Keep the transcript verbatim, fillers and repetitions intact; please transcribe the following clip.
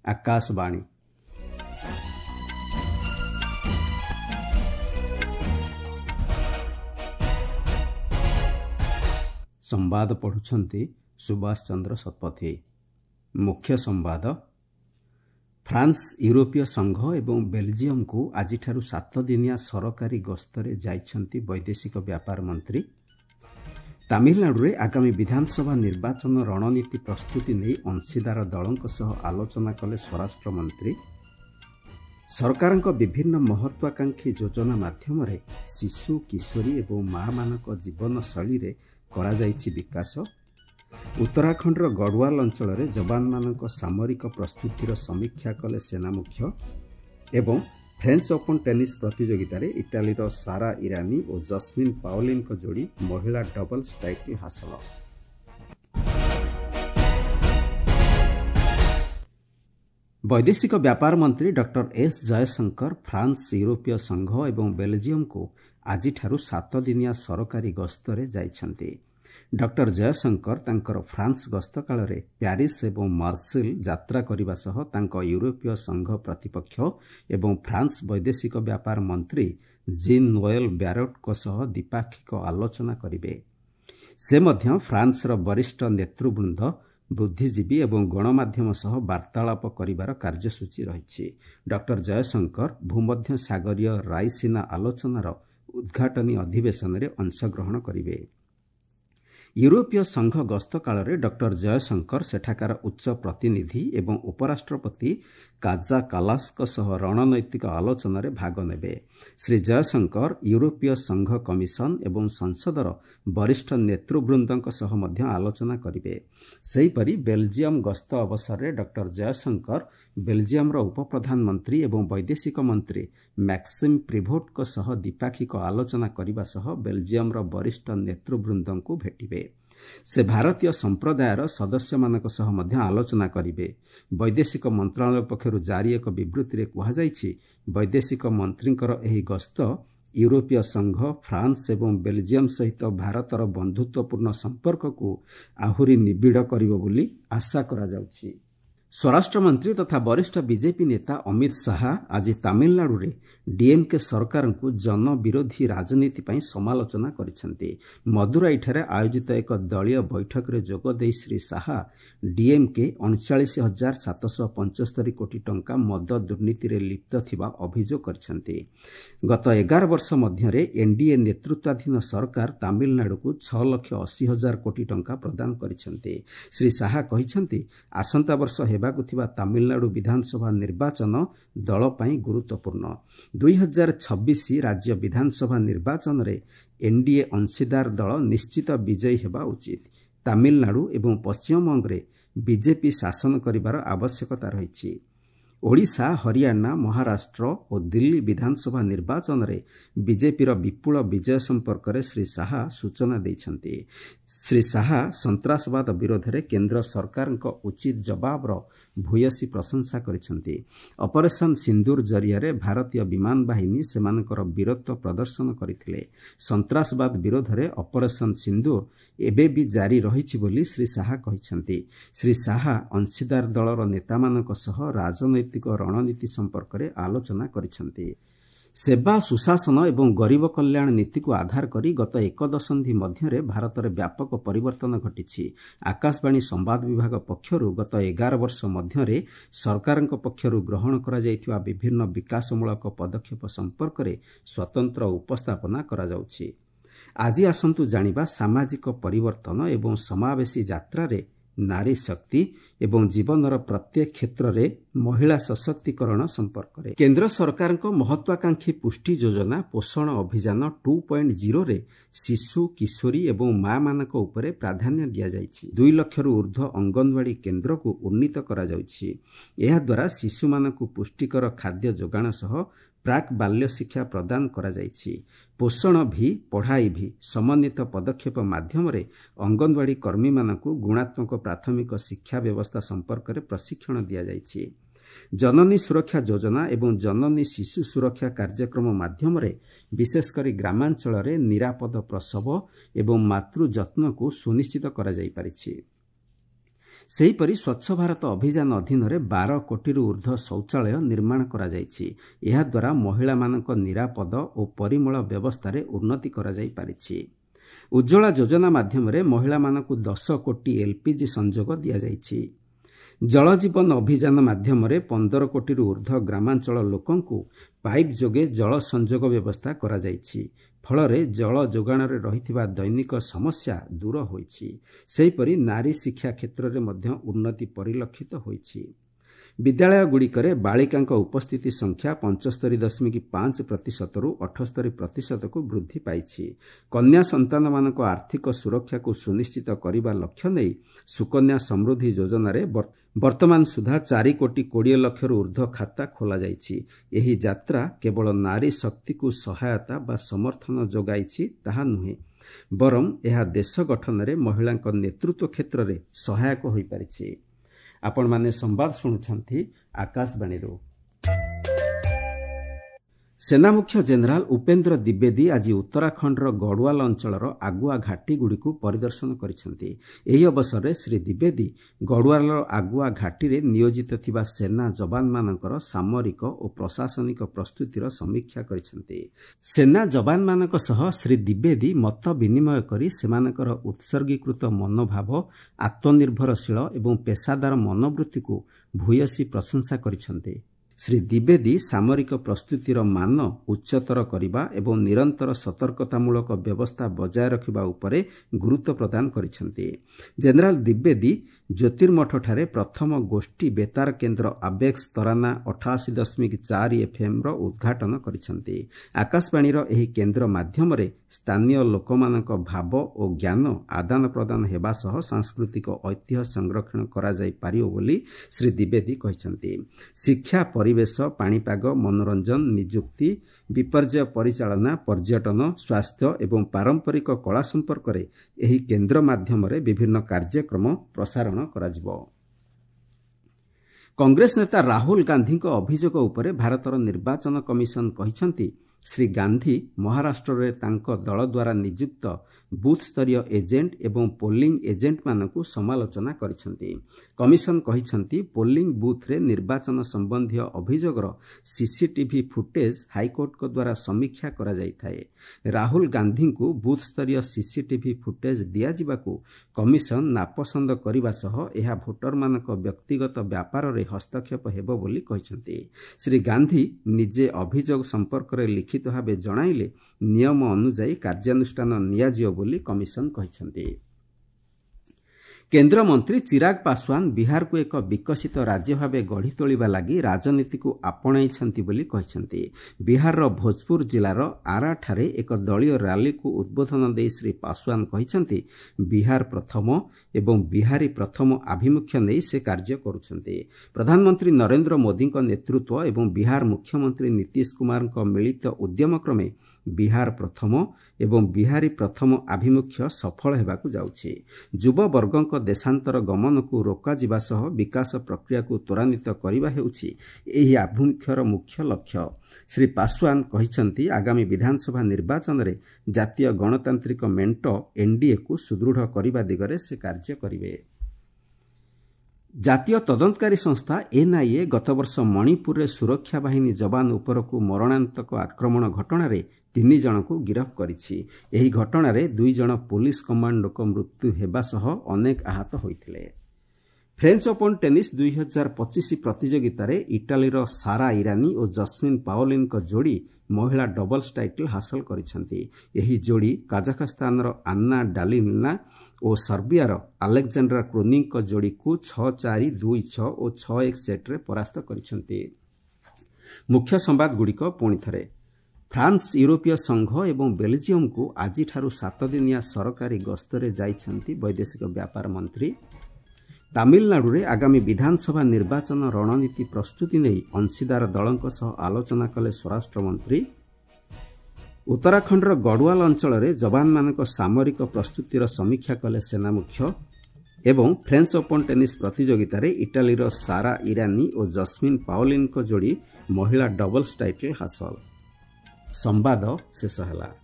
आकाशवाणी। संवाद पढ़ुछंती सुभाष चंद्र शतपथी। मुख्य संवाद। फ्रांस यूरोपीय संघ एवं बेल्जियम को आज सात दिनिया सरकारी गस्तरे जाइछंती वैदेशिक व्यापार मंत्री। तमिलनाडु रे आगामी विधानसभा निर्वाचन रणनीति प्रस्तुति नहीं अंशीदार दलों सह आलोचना कले स्वराष्ट्र मंत्री। सरकारक विभिन्न महत्वाकांक्षी योजना माध्यम शिशु किशोरी एवं माँ मानक जीवन शैली रे करा जाइछि विकास। उत्तराखंडर गढ़वाल अंचल रे जवान मानक सामरिक प्रस्तुतिर समीक्षा कले सेना मुख्य। एवं फ्रेंच ओपन टेनिस प्रतियोगिता रे इटालीर सारा इरानी और जस्मिन पाओलिन को जोड़ी महिला डबल्स टाइटल हासिल। वैदेशिक व्यापार मंत्री डॉक्टर एस जयशंकर फ्रांस यूरोपीय संघ एवं बेल्जियम को आज सात दिनिया सरकारी गस्तरे जाइछंती। डॉक्टर जयशंकर तांकर फ्रांस गस्त काल रे प्यारिस एवं मार्सेल यात्रा करने सह तांको यूरोपीय संघ प्रतिपक्ष एवं फ्रांस वैदेशिक व्यापार मंत्री जीन नोएल बैरोट को सह द्विपाक्षिक आलोचना करिवे। से मध्य फ्रांस रो वरिष्ठ नेतृवृंद बुद्धिजीवी एवं गणमाध्यम सह वार्तालाप करिवार कार्यसूची रहिछि। डॉक्टर जयशंकर भूमध्य सागरीय रायसीना आलोचनार उद्घाटनी अधिवेशन रे अंशग्रहण करिवे। यूरोपीय संघ गस्त काल रे डॉक्टर जयशंकर सेठाकार उच्च प्रतिनिधि एवं उपराष्ट्रपति काजा कालास सह रणनैतिक आलोचना रे भाग नेबे। श्री जयशंकर यूरोपीय संघ कमिशन एवं संसदर वरिष्ठ नेतृवृंदक सह मध्य आलोचना करिवे। सेहीपरि बेल्जियम गस्त अवसर रे डॉक्टर जयशंकर बेल्जियम रो उपप्रधानमंत्री एवं वैदेशिक मंत्री मैक्सिम प्रिभोट सह द्विपाक्षिक आलोचना करने सह बेल्जियम रो वरिष्ठ नेतृवृंद को भेटिबे। से भारतीय संप्रदायर सदस्य मानक सह मध्य आलोचना करिवे। वैदेशिक मंत्रालय पक्षरु जारी एक विवृत्ति रे कहा जायछि वैदेशिक मंत्रींकर एही गस्त यूरोपीय संघ फ्रांस एवं बेल्जियम सहित भारतर बंधुत्वपूर्ण संपर्क को आहुरी निबिड़ करिवो बोली आशा करा जाउछि। स्वराष्ट्र मंत्री तथा वरिष्ठ बीजेपी नेता अमित शाह आज तमिलनाडु रे डीएमके सरकार को जन विरोधी राजनीति पर समालोचना करिसेंती। मदुराई ठारे आयोजित एक दलीय बैठक रे जोग देई श्री शाह डीएमके उनचालीस हजार सातश पंचस्तरी कोटी टंका मद दुर्नीति रे लिप्त थिबा अभियोग करिसेंती। गत एगार वर्ष मध्य एनडीए नेतृत्वाधीन सरकार तमिलनाडु को छह लाख अस्सी हजार कोटी टंका प्रदान करिसेंती। श्री शाह कहिसेंती आसंता वर्ष हेबाकु थिबा तमिलनाडु विधानसभा निर्वाचन दल पई गुरुत्वपूर्ण। दुई हजार छब्बीस राज्य विधानसभा निर्वाचन रे एनडीए अंशीदार दल निश्चित विजयी हेबा उचित। तमिलनाडु एवं पश्चिमबंग रे बीजेपी शासन करिवार आवश्यकता रहिछि। ओडिशा, हरियाणा, महाराष्ट्र और दिल्ली विधानसभा निर्वाचन रे बीजेपी रो विपुल विजय संपर्क रे श्री शाह सूचना दैछंती। श्री शाह संत्रासवाद विरोध रे केंद्र सरकार को उचित जवाब रो भूयसी प्रशंसा करिसेंती। ऑपरेशन सिंदूर जरिया रे भारतीय विमान बाहिनी सेमानकर वीरत्व प्रदर्शन करथिले। संत्रासवाद विरोध रे ऑपरेशन सिंदूर एबे भी जारी रहिछि बोली श्री शाह कहिसेंती। श्री शाह अंशीदार दलर नेतामानक सह राजनैतिक रणनीति संपर्क रे आलोचना करिसेंती। सेवा सुशासन एवं गरीब कल्याण नीति को आधार करी गत एक दशंधि मध्य भारत में व्यापक परिवर्तन घटी। आकाशवाणी संवाद विभाग पक्षरु गत एगार वर्ष मध्य सरकार पक्षरु ग्रहण करा जायथिबा विभिन्न विकासमूलक पदक्षेप संपर्क में स्वतंत्र उपस्थापना करा जाउछि। आज आसंतु जानिबा सामाजिक परिवर्तन एवं समावेशी यात्रा रे नारी शक्ति एवं जीवनर प्रत्येक क्षेत्र में महिला सशक्तिकरण संपर्क रे। केंद्र सरकार को महत्वाकांक्षी पुष्टि योजना पोषण अभियान टू पॉइंट जीरो रे शिशु किशोरी एवं माँ मानक उपरे प्राधान्य दिया जाइछि। दुई लक्ष रु ऊर्ध्व अंगनवाड़ी केंद्र को उन्नीत करा जाउछि। एहा द्वारा शिशु मानक पुष्टिकर खाद्य जोगाण सह प्राक बाल्य शिक्षा प्रदान करा जाइछि। पोषण भी पढ़ाई भी समन्वित पदक्षेप माध्यम रे अंगनवाड़ी कर्मी मानकु गुणात्मक प्राथमिक शिक्षा व्यवस्था संपर्क में प्रशिक्षण दिया जाइछि। जननी सुरक्षा योजना एवं जननी शिशु सुरक्षा कार्यक्रम माध्यम रे विशेषकर ग्रामांचल रे निरापद प्रसव एवं मातृ जत्न को सुनिश्चित करा जाई पारिछि। ସେହିପରି ସ୍ୱଚ୍ଛ ଭାରତ ଅଭିଯାନ ଅଧୀନରେ ବାର କୋଟିରୁ ଉର୍ଦ୍ଧ୍ୱ ଶୌଚାଳୟ ନିର୍ମାଣ କରାଯାଇଛି। ଏହାଦ୍ୱାରା ମହିଳାମାନଙ୍କ ନିରାପଦ ଓ ପରିମଳ ବ୍ୟବସ୍ଥାରେ ଉନ୍ନତି କରାଯାଇପାରିଛି। ଉଜ୍ଜ୍ୱଳା ଯୋଜନା ମାଧ୍ୟମରେ ମହିଳାମାନଙ୍କୁ ଦଶ କୋଟି ଏଲ୍ପିଜି ସଂଯୋଗ ଦିଆଯାଇଛି। ଜଳଜୀବନ ଅଭିଯାନ ମାଧ୍ୟମରେ ପନ୍ଦର କୋଟିରୁ ଉର୍ଦ୍ଧ୍ୱ ଗ୍ରାମାଞ୍ଚଳ ଲୋକଙ୍କୁ ପାଇପ୍ ଯୋଗେ ଜଳ ସଂଯୋଗ ବ୍ୟବସ୍ଥା କରାଯାଇଛି। ଫଳରେ ଜଳ ଯୋଗାଣରେ ରହିଥିବା ଦୈନିକ ସମସ୍ୟା ଦୂର ହୋଇଛି। ସେହିପରି ନାରୀ ଶିକ୍ଷା କ୍ଷେତ୍ରରେ ମଧ୍ୟ ଉନ୍ନତି ପରିଲକ୍ଷିତ ହୋଇଛି। ବିଦ୍ୟାଳୟଗୁଡ଼ିକରେ ବାଳିକାଙ୍କ ଉପସ୍ଥିତି ସଂଖ୍ୟା ପଞ୍ଚସ୍ତରୀ ଦଶମିକ ପାଞ୍ଚ ପ୍ରତିଶତରୁ ଅଠସ୍ତରୀ ପ୍ରତିଶତକୁ ବୃଦ୍ଧି ପାଇଛି। କନ୍ୟା ସନ୍ତାନମାନଙ୍କ ଆର୍ଥିକ ସୁରକ୍ଷାକୁ ସୁନିଶ୍ଚିତ କରିବା ଲକ୍ଷ୍ୟ ନେଇ ସୁକନ୍ୟା ସମୃଦ୍ଧି ଯୋଜନାରେ ବର୍ତ୍ତମାନ ସୁଦ୍ଧା ଚାରି କୋଟି କୋଡ଼ିଏ ଲକ୍ଷରୁ ଉର୍ଦ୍ଧ୍ୱ ଖାତା ଖୋଲାଯାଇଛି। ଏହି ଯାତ୍ରା କେବଳ ନାରୀ ଶକ୍ତିକୁ ସହାୟତା ବା ସମର୍ଥନ ଯୋଗାଇଛି ତାହା ନୁହେଁ, ବରଂ ଏହା ଦେଶ ଗଠନରେ ମହିଳାଙ୍କ ନେତୃତ୍ୱ କ୍ଷେତ୍ରରେ ସହାୟକ ହୋଇପାରିଛି। ଆପଣମାନେ ସମ୍ବାଦ ଶୁଣୁଛନ୍ତି ଆକାଶବାଣୀରୁ। ସେନାମୁଖ୍ୟ ଜେନେରାଲ ଉପେନ୍ଦ୍ର ଦ୍ୱିବେଦୀ ଆଜି ଉତ୍ତରାଖଣ୍ଡର ଗଡ଼ୱାଲ ଅଞ୍ଚଳର ଆଗୁଆ ଘାଟିଗୁଡ଼ିକୁ ପରିଦର୍ଶନ କରିଛନ୍ତି। ଏହି ଅବସରରେ ଶ୍ରୀ ଦ୍ୱିବେଦୀ ଗଡ଼ୱାଲର ଆଗୁଆ ଘାଟିରେ ନିୟୋଜିତ ଥିବା ସେନା ଯବାନମାନଙ୍କର ସାମରିକ ଓ ପ୍ରଶାସନିକ ପ୍ରସ୍ତୁତିର ସମୀକ୍ଷା କରିଛନ୍ତି। ସେନା ଯବାନମାନଙ୍କ ସହ ଶ୍ରୀ ଦ୍ୱିବେଦୀ ମତ ବିନିମୟ କରି ସେମାନଙ୍କର ଉତ୍ସର୍ଗୀକୃତ ମନୋଭାବ, ଆତ୍ମନିର୍ଭରଶୀଳ ଏବଂ ପେସାଦାର ମନୋବୃତ୍ତିକୁ ଭୂୟସୀ ପ୍ରଶଂସା କରିଛନ୍ତି। ଶ୍ରୀ ଦ୍ୱିବେଦୀ ସାମରିକ ପ୍ରସ୍ତୁତିର ମାନ ଉଚ୍ଚତର କରିବା ଏବଂ ନିରନ୍ତର ସତର୍କତାମୂଳକ ବ୍ୟବସ୍ଥା ବଜାୟ ରଖିବା ଉପରେ ଗୁରୁତ୍ୱ ପ୍ରଦାନ କରିଛନ୍ତି। ଜେନେରାଲ ଦ୍ୱିବେଦୀ ଜ୍ୟୋତିର୍ମଠଠାରେ ପ୍ରଥମ ଗୋଷ୍ଠୀ ବେତାର କେନ୍ଦ୍ର ଆବେକ୍ସ ତରାନା ଅଠାଅଶୀ ଦଶମିକ ଚାରି ଏଫ୍ଏମ୍ର ଉଦ୍ଘାଟନ କରିଛନ୍ତି। ଆକାଶବାଣୀର ଏହି କେନ୍ଦ୍ର ମାଧ୍ୟମରେ ସ୍ଥାନୀୟ ଲୋକମାନଙ୍କ ଭାବ ଓ ଜ୍ଞାନ ଆଦାନ ପ୍ରଦାନ ହେବା ସହ ସାଂସ୍କୃତିକ ଐତିହ୍ୟ ସଂରକ୍ଷଣ କରାଯାଇପାରିବ ବୋଲି ଶ୍ରୀ ଦ୍ୱିବେଦୀ କହିଛନ୍ତି। ଶିକ୍ଷା, ପରିବେଶ, ପାଣିପାଗ, ମନୋରଞ୍ଜନ, ନିଯୁକ୍ତି, ବିପର୍ଯ୍ୟୟ ପରିଚାଳନା, ପର୍ଯ୍ୟଟନ, ସ୍ୱାସ୍ଥ୍ୟ ଏବଂ ପାରମ୍ପରିକ କଳା ସମ୍ପର୍କରେ ଏହି କେନ୍ଦ୍ର ମାଧ୍ୟମରେ ବିଭିନ୍ନ କାର୍ଯ୍ୟକ୍ରମ ପ୍ରସାରଣ କରାଯିବ। କଂଗ୍ରେସ ନେତା ରାହୁଲ ଗାନ୍ଧୀଙ୍କ ଅଭିଯୋଗ ଉପରେ ଭାରତର ନିର୍ବାଚନ କମିଶନ କହିଛନ୍ତି ଶ୍ରୀ ଗାନ୍ଧୀ ମହାରାଷ୍ଟ୍ରରେ ତାଙ୍କ ଦଳ ଦ୍ୱାରା ନିଯୁକ୍ତ ବୁଥସ୍ତରୀୟ ଏଜେଣ୍ଟ ଏବଂ ପୋଲିଂ ଏଜେଣ୍ଟମାନଙ୍କୁ ସମାଲୋଚନା କରିଛନ୍ତି। କମିଶନ କହିଛନ୍ତି ପୋଲିଂ ବୁଥ୍ରେ ନିର୍ବାଚନ ସମ୍ବନ୍ଧୀୟ ଅଭିଯୋଗର ସିସିଟିଭି ଫୁଟେଜ୍ ହାଇକୋର୍ଟଙ୍କ ଦ୍ୱାରା ସମୀକ୍ଷା କରାଯାଇଥାଏ। ରାହୁଲ ଗାନ୍ଧୀଙ୍କୁ ବୁଥସ୍ତରୀୟ ସିସିଟିଭି ଫୁଟେଜ୍ ଦିଆଯିବାକୁ କମିଶନ ନାପସନ୍ଦ କରିବା ସହ ଏହା ଭୋଟରମାନଙ୍କ ବ୍ୟକ୍ତିଗତ ବ୍ୟାପାରରେ ହସ୍ତକ୍ଷେପ ହେବ ବୋଲି କହିଛନ୍ତି। ଶ୍ରୀ ଗାନ୍ଧୀ ନିଜେ ଅଭିଯୋଗ ସମ୍ପର୍କରେ ଲିଖିତ ଭାବେ ଜଣାଇଲେ ନିୟମ ଅନୁଯାୟୀ କାର୍ଯ୍ୟାନୁଷ୍ଠାନ ନିଆଯିବ ବୋଲି କମିଶନ କହିଛନ୍ତି। କେନ୍ଦ୍ରମନ୍ତ୍ରୀ ଚିରାଗ ପାଶୱାନ ବିହାରକୁ ଏକ ବିକଶିତ ରାଜ୍ୟ ଭାବେ ଗଢ଼ି ତୋଳିବା ଲାଗି ରାଜନୀତିକୁ ଆପଣାଇଛନ୍ତି ବୋଲି କହିଛନ୍ତି। ବିହାରର ଭୋଜପୁର ଜିଲ୍ଲାର ଆରାଠାରେ ଏକ ଦଳୀୟ ରାଲିକୁ ଉଦ୍ବୋଧନ ଦେଇ ଶ୍ରୀ ପାଶୱାନ କହିଛନ୍ତି ବିହାର ପ୍ରଥମ ଏବଂ ବିହାରୀ ପ୍ରଥମ ଆଭିମୁଖ୍ୟ ନେଇ ସେ କାର୍ଯ୍ୟ କରୁଛନ୍ତି। ପ୍ରଧାନମନ୍ତ୍ରୀ ନରେନ୍ଦ୍ର ମୋଦିଙ୍କ ନେତୃତ୍ୱ ଏବଂ ବିହାର ମୁଖ୍ୟମନ୍ତ୍ରୀ ନୀତିଶ କୁମାରଙ୍କ ମିଳିତ ଉଦ୍ୟମ କ୍ରମେ ବିହାର ପ୍ରଥମ ଏବଂ ବିହାରୀ ପ୍ରଥମ ଆଭିମୁଖ୍ୟ ସଫଳ ହେବାକୁ ଯାଉଛି। ଯୁବବର୍ଗଙ୍କ ଦେଶାନ୍ତର ଗମନକୁ ରୋକାଯିବା ସହ ବିକାଶ ପ୍ରକ୍ରିୟାକୁ ତ୍ୱରାନ୍ୱିତ କରିବା ହେଉଛି ଏହି ଆଭିମୁଖ୍ୟର ମୁଖ୍ୟ ଲକ୍ଷ୍ୟ। ଶ୍ରୀ ପାଶୱାନ କହିଛନ୍ତି ଆଗାମୀ ବିଧାନସଭା ନିର୍ବାଚନରେ ଜାତୀୟ ଗଣତାନ୍ତ୍ରିକ ମେଣ୍ଟ ଏନ୍ଡିଏକୁ ସୁଦୃଢ଼ କରିବା ଦିଗରେ ସେ କାର୍ଯ୍ୟ କରିବେ। ଜାତୀୟ ତଦନ୍ତକାରୀ ସଂସ୍ଥା ଏନ୍ଆଇଏ ଗତବର୍ଷ ମଣିପୁରରେ ସୁରକ୍ଷା ବାହିନୀ ଯବାନ ଉପରକୁ ମରଣାନ୍ତକ ଆକ୍ରମଣ ଘଟଣାରେ ତିନି ଜଣଙ୍କୁ ଗିରଫ କରିଛି। ଏହି ଘଟଣାରେ ଦୁଇ ଜଣ ପୁଲିସ କମାଣ୍ଡୋଙ୍କ ମୃତ୍ୟୁ ହେବା ସହ ଅନେକ ଆହତ ହୋଇଥିଲେ। ଫ୍ରେଞ୍ଚ ଓପନ୍ ଟେନିସ୍ ଦୁଇ ହଜାର ପଚିଶ ପ୍ରତିଯୋଗିତାରେ ଇଟାଲୀର ସାରା ଇରାନୀ ଓ ଜସ୍ମିନ୍ ପାଓଲିନ୍ଙ୍କ ଯୋଡ଼ି ମହିଳା ଡବଲ୍ସ ଟାଇଟଲ ହାସଲ କରିଛନ୍ତି। ଏହି ଯୋଡ଼ି କାଜାଖସ୍ତାନର ଆନ୍ନା ଡାଲିନିନା ଓ ସର୍ବିଆର ଆଲେକ୍ଜାଣ୍ଡ୍ରା କ୍ରୋନିଙ୍କ ଯୋଡ଼ିକୁ ଛଅ ଚାରି, ଦୁଇ ଛଅ ଓ ଛଅ ଏକ ସେଟ୍ରେ ପରାସ୍ତ କରିଛନ୍ତି। ମୁଖ୍ୟ ସମ୍ବାଦଗୁଡ଼ିକ ପୁଣିଥରେ। ଫ୍ରାନ୍ସ ୟୁରୋପୀୟ ସଂଘ ଏବଂ ବେଲଜିୟମକୁ ଆଜିଠାରୁ ସାତଦିନିଆ ସରକାରୀ ଗସ୍ତରେ ଯାଇଛନ୍ତି ବୈଦେଶିକ ବ୍ୟାପାର ମନ୍ତ୍ରୀ। ତାମିଲନାଡୁରେ ଆଗାମୀ ବିଧାନସଭା ନିର୍ବାଚନ ରଣନୀତି ପ୍ରସ୍ତୁତି ନେଇ ଅଂଶୀଦାର ଦଳଙ୍କ ସହ ଆଲୋଚନା କଲେ ସ୍ୱରାଷ୍ଟ୍ରମନ୍ତ୍ରୀ। ଉତ୍ତରାଖଣ୍ଡର ଗଡ଼ୱାଲ ଅଞ୍ଚଳରେ ଯବାନମାନଙ୍କ ସାମରିକ ପ୍ରସ୍ତୁତିର ସମୀକ୍ଷା କଲେ ସେନାମୁଖ୍ୟ ଏବଂ ଫ୍ରେଞ୍ଚ ଓପନ୍ ଟେନିସ୍ ପ୍ରତିଯୋଗିତାରେ ଇଟାଲୀର ସାରା ଇରାନୀ ଓ ଜସ୍ମିନ୍ ପାଓଲିନ୍ଙ୍କ ଯୋଡ଼ି ମହିଳା ଡବଲ୍ସ ଟାଇଟଲ ହାସଲ। ସମ୍ବାଦ ଶେଷ ହେଲା।